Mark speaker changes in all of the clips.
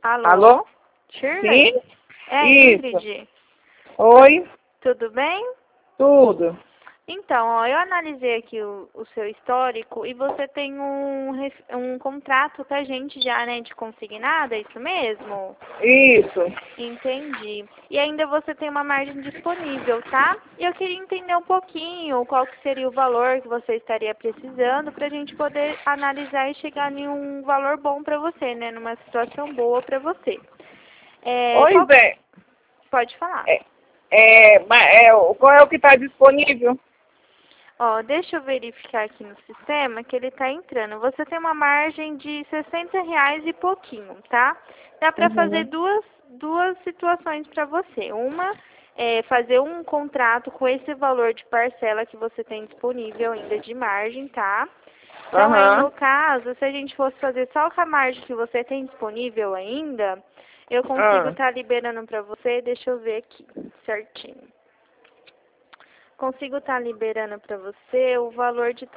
Speaker 1: Alô?
Speaker 2: Alô?
Speaker 1: Shirley?
Speaker 2: Sim?
Speaker 1: É,
Speaker 2: Isso.
Speaker 1: Ingrid.
Speaker 2: Oi?
Speaker 1: Tudo bem?
Speaker 2: Tudo.
Speaker 1: Então, ó, eu analisei aqui o seu histórico e você tem um contrato com a gente já, né, de consignado, é isso mesmo?
Speaker 2: Isso.
Speaker 1: Entendi. E ainda você tem uma margem disponível, tá? E eu queria entender um pouquinho qual que seria o valor que você estaria precisando para a gente poder analisar e chegar em um valor bom para você, né, numa situação boa para você.
Speaker 2: Pois é.
Speaker 1: Pode falar.
Speaker 2: Qual é o que está disponível?
Speaker 1: Ó, deixa eu verificar aqui no sistema que ele está entrando. Você tem uma margem de R$ 60 e pouquinho, tá? Dá para fazer
Speaker 2: Uhum.
Speaker 1: duas situações para você. Uma é fazer um contrato com esse valor de parcela que você tem disponível ainda de margem, tá? Então, aí no
Speaker 2: Aham.
Speaker 1: caso, se a gente fosse fazer só com a margem que você tem disponível ainda, eu consigo
Speaker 2: Ah.
Speaker 1: estar liberando para você, deixa eu ver aqui certinho. Consigo estar liberando para você o valor de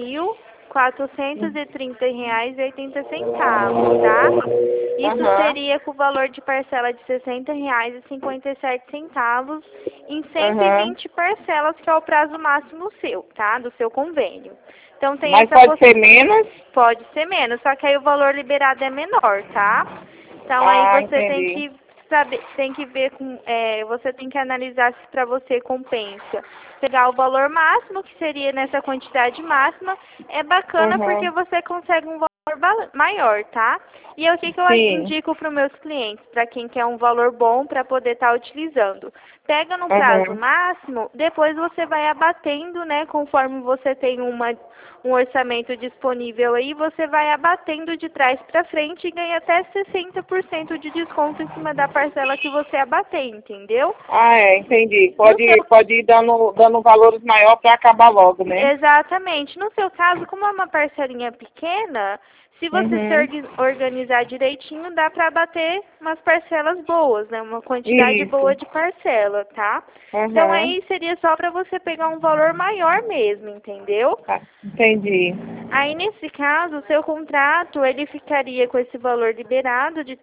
Speaker 1: R$ 3.430,80, tá? Isso
Speaker 2: Aham.
Speaker 1: seria com o valor de parcela de R$ 60,57 em cento e
Speaker 2: Aham.
Speaker 1: vinte parcelas, que é o prazo máximo seu, tá? Do seu convênio. Então tem
Speaker 2: Mas
Speaker 1: essa
Speaker 2: pode ser menos?
Speaker 1: pode ser menos, só que aí o valor liberado é menor, tá? Então aí
Speaker 2: Ah,
Speaker 1: você tem
Speaker 2: entendi.
Speaker 1: que saber, tem que ver com, você tem que analisar se para você compensa pegar o valor máximo, que seria nessa quantidade máxima, é bacana porque
Speaker 2: Uhum.
Speaker 1: você consegue um valor maior, tá? E é o que eu
Speaker 2: Sim.
Speaker 1: indico para os meus clientes, para quem quer um valor bom para poder estar utilizando. Pega no prazo
Speaker 2: Uhum.
Speaker 1: máximo, depois você vai abatendo, né, conforme você tem um orçamento disponível aí, você vai abatendo de trás para frente e ganha até 60% de desconto em cima da parcela que você abater, entendeu?
Speaker 2: Ah, entendi.
Speaker 1: No
Speaker 2: Pode,
Speaker 1: seu
Speaker 2: pode ir dando valores maior para acabar logo, né?
Speaker 1: Exatamente. No seu caso, como é uma parcelinha pequena, se você se
Speaker 2: Uhum.
Speaker 1: organizar direitinho, dá para bater umas parcelas boas, né? Uma quantidade boa
Speaker 2: Isso.
Speaker 1: de parcela, tá? Então
Speaker 2: Uhum.
Speaker 1: aí seria só para você pegar um valor maior mesmo, entendeu?
Speaker 2: Ah, entendi.
Speaker 1: Aí, nesse caso, o seu contrato, ele ficaria com esse valor liberado de R$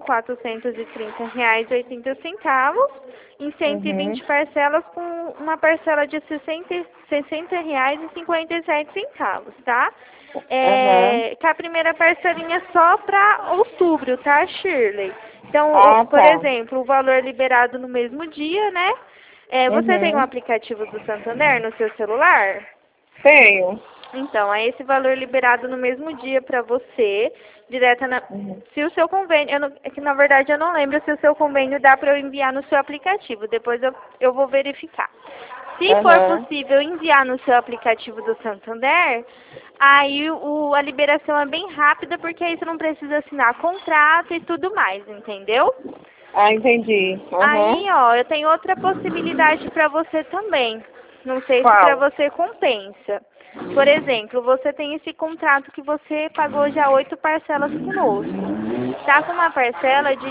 Speaker 1: 3.430,80 em cento e
Speaker 2: Uhum.
Speaker 1: vinte parcelas, com uma parcela de R$ 60,57, tá?
Speaker 2: Uhum.
Speaker 1: Com a primeira parcelinha só para outubro, tá, Shirley? Então,
Speaker 2: Ah,
Speaker 1: por
Speaker 2: tá.
Speaker 1: exemplo, o valor liberado no mesmo dia, né? Você tem um
Speaker 2: Uhum.
Speaker 1: aplicativo do Santander no seu celular?
Speaker 2: Tenho.
Speaker 1: Então, é esse valor liberado no mesmo dia para você, direta na...
Speaker 2: Uhum.
Speaker 1: Se o seu convênio, é que na verdade eu não lembro se o seu convênio dá para eu enviar no seu aplicativo, depois eu vou verificar. Se for
Speaker 2: Uhum.
Speaker 1: possível enviar no seu aplicativo do Santander, aí a liberação é bem rápida, porque aí você não precisa assinar contrato e tudo mais, entendeu?
Speaker 2: Ah, entendi.
Speaker 1: Aí,
Speaker 2: Uhum.
Speaker 1: ó, eu tenho outra possibilidade para você também. Não sei se para
Speaker 2: Qual?
Speaker 1: você compensa. Por exemplo, você tem esse contrato que você pagou já 8 parcelas conosco. Tá com uma parcela de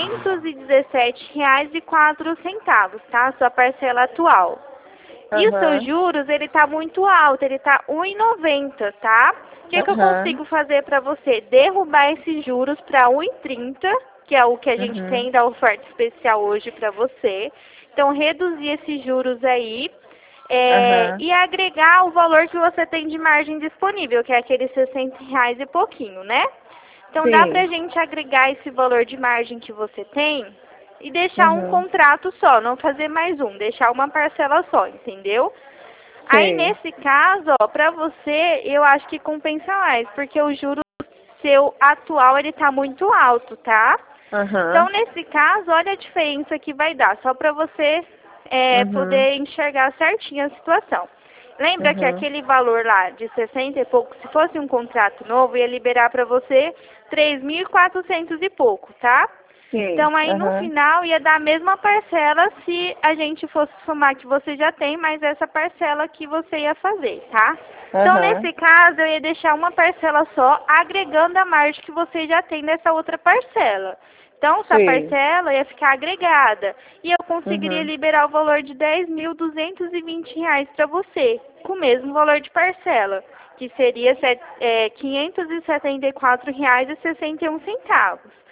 Speaker 1: R$ 517,04, tá? Sua parcela atual. E os seus
Speaker 2: Uhum.
Speaker 1: juros, ele tá muito alto, ele tá 1,90, tá? O que que eu
Speaker 2: Uhum.
Speaker 1: consigo fazer para você? Derrubar esses juros para 1,30, que é o que a gente
Speaker 2: Uhum.
Speaker 1: tem da oferta especial hoje para você. Então, reduzir esses juros aí,
Speaker 2: Uhum.
Speaker 1: e agregar o valor que você tem de margem disponível, que é aqueles R$ 60 e pouquinho, né? Então, dá pra
Speaker 2: Sim.
Speaker 1: gente agregar esse valor de margem que você tem e deixar um
Speaker 2: Uhum.
Speaker 1: contrato só, não fazer mais um, deixar uma parcela só, entendeu? Aí,
Speaker 2: Sei.
Speaker 1: nesse caso, ó, pra você, eu acho que compensa mais, porque o juro seu atual, ele tá muito alto, tá? Então,
Speaker 2: Uhum.
Speaker 1: nesse caso, olha a diferença que vai dar, só para você
Speaker 2: Uhum.
Speaker 1: poder enxergar certinho a situação. Lembra que
Speaker 2: Uhum.
Speaker 1: aquele valor lá de 60 e pouco, se fosse um contrato novo, ia liberar para você 3.400 e pouco, tá?
Speaker 2: Sim.
Speaker 1: Então, aí no
Speaker 2: Uhum.
Speaker 1: final ia dar a mesma parcela se a gente fosse somar que você já tem, mais essa parcela que você ia fazer, tá? Então,
Speaker 2: Uhum.
Speaker 1: nesse caso, eu ia deixar uma parcela só, agregando a margem que você já tem nessa outra parcela. Então, essa
Speaker 2: Sei.
Speaker 1: parcela ia ficar agregada e eu conseguiria
Speaker 2: Uhum.
Speaker 1: liberar o valor de R$ 10.220 para você, com o mesmo valor de parcela, que seria R$ 574,61.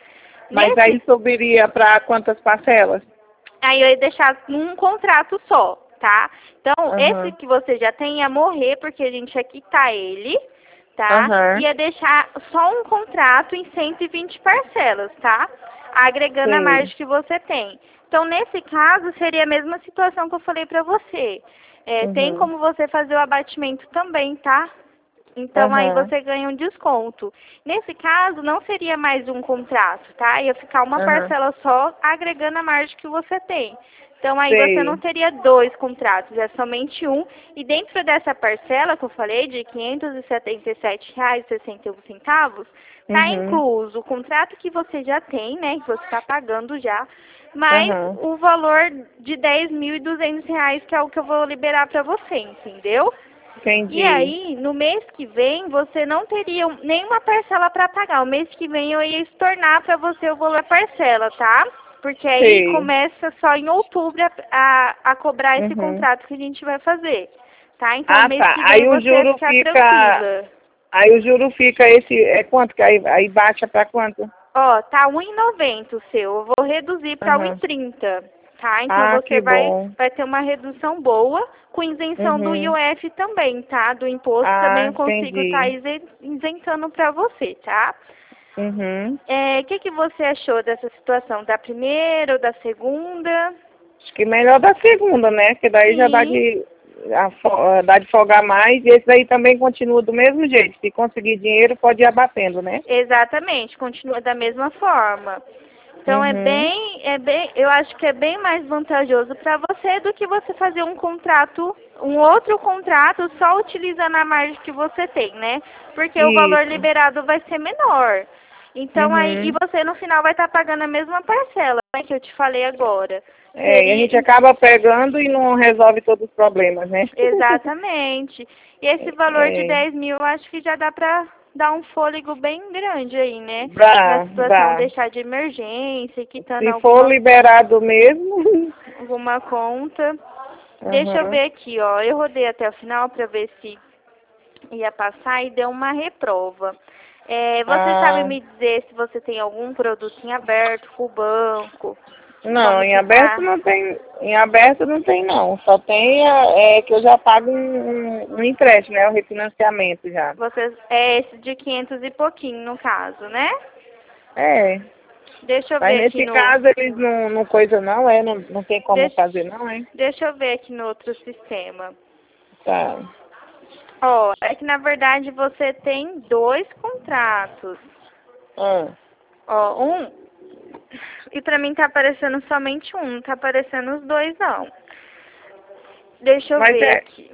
Speaker 2: Mas aí subiria para quantas parcelas?
Speaker 1: Aí eu ia deixar num contrato só, tá? Então, esse que você já tem ia morrer, porque a gente ia quitar ele, tá? Ia deixar só um contrato em 120 parcelas, tá? Agregando a margem que você tem. Então, nesse caso, seria a mesma situação que eu falei pra você. Tem como você fazer o abatimento também, tá? Então, aí você ganha um desconto. Nesse caso, não seria mais um contrato, tá? Ia ficar uma parcela só, agregando a margem que você tem. Então, aí você não teria 2 contratos, é somente um. E dentro dessa parcela que eu falei, de R$ 577,61, tá incluso o contrato que você já tem, né? Que você está pagando já, mais o valor de R$ 10.200, que é o que eu vou liberar para você, entendeu?
Speaker 2: Entendi.
Speaker 1: E aí, no mês que vem, você não teria nenhuma parcela para pagar. O mês que vem eu ia estornar para você o valor da parcela, tá? Porque aí começa só em outubro a cobrar esse contrato que a gente vai fazer, tá? Então, mês que vem
Speaker 2: aí o
Speaker 1: você vai
Speaker 2: juro
Speaker 1: ficar tranquila.
Speaker 2: Aí o juro fica quanto? Que aí baixa para quanto?
Speaker 1: Ó, tá 1,90 o seu. Eu vou reduzir para 1,30, tá? Então você vai ter uma redução boa, com isenção do IOF também, tá? Do imposto também eu consigo estar isentando para você, tá? O que você achou dessa situação? Da primeira ou da segunda?
Speaker 2: Acho que melhor da segunda, né? Que daí já dá de folgar mais, e esse daí também continua do mesmo jeito. Se conseguir dinheiro, pode ir abatendo, né?
Speaker 1: Exatamente, continua da mesma forma. Então eu acho que é bem mais vantajoso para você do que você fazer um outro contrato só utilizando a margem que você tem, né? Porque o valor liberado vai ser menor. Então aí, e você no final vai estar pagando a mesma parcela, né, que eu te falei agora.
Speaker 2: E a gente acaba pegando e não resolve todos os problemas, né?
Speaker 1: Exatamente. E esse valor de 10 mil, eu acho que já dá pra dar um fôlego bem grande aí, né? Na situação, deixar de emergência, quitando
Speaker 2: Se for liberado mesmo.
Speaker 1: alguma conta. Deixa eu ver aqui, ó. Eu rodei até o final pra ver se ia passar e deu uma reprova. Você sabe me dizer se você tem algum produto em aberto com o banco?
Speaker 2: Não, em aberto não tem. Em aberto não tem não. Só tem que eu já pago um empréstimo, né? O refinanciamento já.
Speaker 1: Esse de 500 e pouquinho, no caso, né? Deixa eu
Speaker 2: Mas
Speaker 1: ver aqui
Speaker 2: nesse caso eles não coisa não, não tem como fazer não,
Speaker 1: Deixa eu ver aqui no outro sistema.
Speaker 2: Tá.
Speaker 1: Ó, é que na verdade você tem 2 contratos. Ó, e pra mim tá aparecendo somente um, não tá aparecendo os 2 não. Deixa eu ver aqui.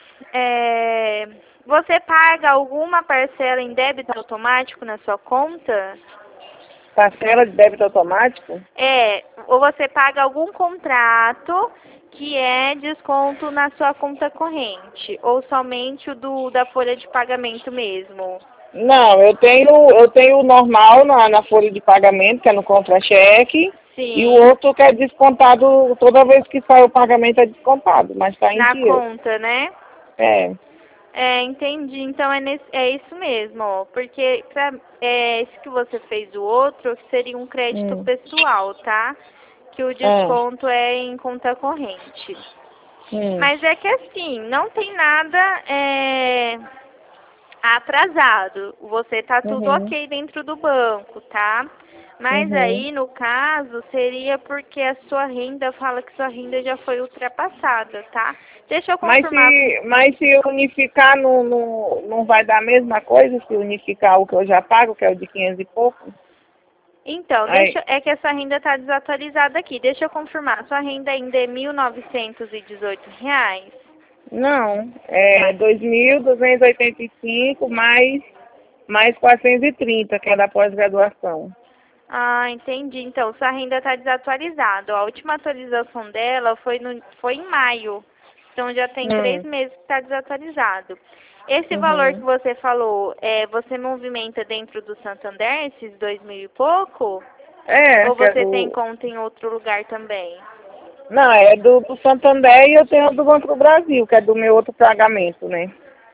Speaker 1: Você paga alguma parcela em débito automático na sua conta?
Speaker 2: Parcela de débito automático?
Speaker 1: Ou você paga algum contrato que é desconto na sua conta corrente, ou somente o da folha de pagamento mesmo?
Speaker 2: Não, eu tenho o normal na folha de pagamento, que é no contra-cheque, e o outro que é descontado, toda vez que sai o pagamento é descontado, mas está em dia.
Speaker 1: Na conta, né? Entendi. Então é isso mesmo, ó. Porque esse que você fez o outro seria um crédito pessoal, tá? Que o desconto é em conta corrente. Mas é que assim, não tem nada atrasado. Você tá tudo ok dentro do banco, tá? Mas aí, no caso, seria porque a sua renda fala que sua renda já foi ultrapassada, tá? Deixa eu confirmar.
Speaker 2: Mas se unificar não vai dar a mesma coisa? Se unificar o que eu já pago, que é o de 500 e pouco?
Speaker 1: Então, é que essa renda está desatualizada aqui. Deixa eu confirmar. Sua renda ainda é R$ 1.918?
Speaker 2: Não, é 2.285 mais 430, que é da pós-graduação.
Speaker 1: Ah, entendi. Então, sua renda está desatualizada. A última atualização dela foi em maio. Então, já tem 3 meses que está desatualizado. Esse valor que você falou, você movimenta dentro do Santander, esses 2.000 e pouco? Ou você tem conta em outro lugar também?
Speaker 2: Não, é do Santander e eu tenho do Banco do Brasil, que é do meu outro pagamento, né?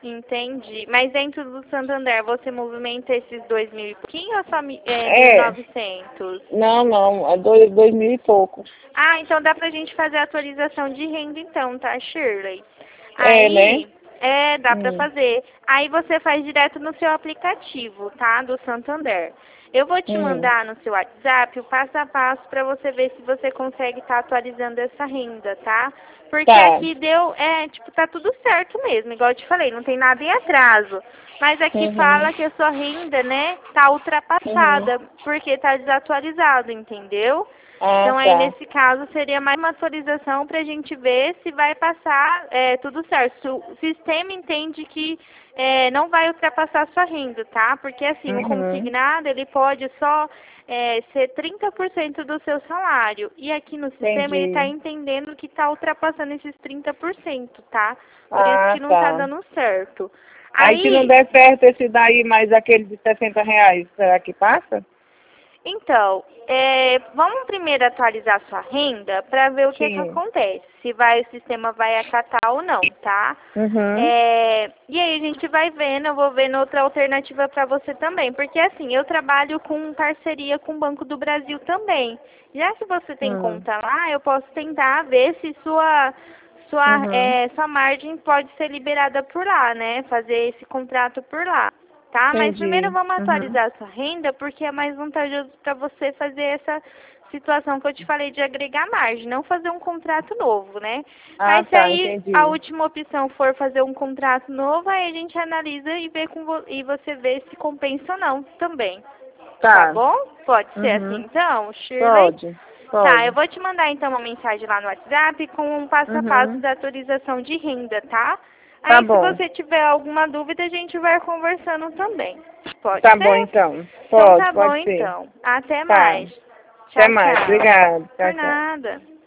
Speaker 1: Entendi. Mas dentro do Santander, você movimenta esses 2.000 e pouquinho ou só 1.900?
Speaker 2: Não, é 2.000 e pouco.
Speaker 1: Ah, então dá pra gente fazer a atualização de renda então, tá, Shirley?
Speaker 2: Né?
Speaker 1: Dá pra fazer. Aí você faz direto no seu aplicativo, tá, do Santander. Eu vou te mandar no seu WhatsApp o passo a passo para você ver se você consegue estar atualizando essa renda, tá? Porque aqui deu, tá tudo certo mesmo, igual eu te falei, não tem nada em atraso. Mas aqui fala que a sua renda, né, tá ultrapassada, porque tá desatualizado, entendeu? Então aí nesse caso seria mais uma atualização para a gente ver se vai passar tudo certo. Se o sistema entende que não vai ultrapassar a sua renda, tá? Porque assim, o consignado ele pode só ser 30% do seu salário. E aqui no sistema ele está entendendo que está ultrapassando esses 30%, tá? Por isso que não está dando certo.
Speaker 2: Aí se não der certo esse daí mais aquele de R$60, será que passa?
Speaker 1: Então, vamos primeiro atualizar sua renda para ver o que acontece. Se o sistema vai acatar ou não, tá? E aí a gente vai vendo, eu vou vendo outra alternativa para você também. Porque assim, eu trabalho com parceria com o Banco do Brasil também. Já que você tem conta lá, eu posso tentar ver se sua margem pode ser liberada por lá, né? Fazer esse contrato por lá. Tá? Mas primeiro vamos atualizar a sua renda, porque é mais vantajoso para você fazer essa situação que eu te falei de agregar margem, não fazer um contrato novo, né? Mas se aí a última opção for fazer um contrato novo, aí a gente analisa e vê e você vê se compensa ou não também. Tá bom? Pode ser assim então, Shirley?
Speaker 2: Pode.
Speaker 1: Tá, eu vou te mandar então uma mensagem lá no WhatsApp com um passo a passo da atualização de renda, tá? Aí, se você tiver alguma dúvida, a gente vai conversando também. Pode ser?
Speaker 2: Tá bom, então.
Speaker 1: Então, tá bom, então. Até mais. Tchau,
Speaker 2: Até mais. Obrigada.
Speaker 1: Por nada.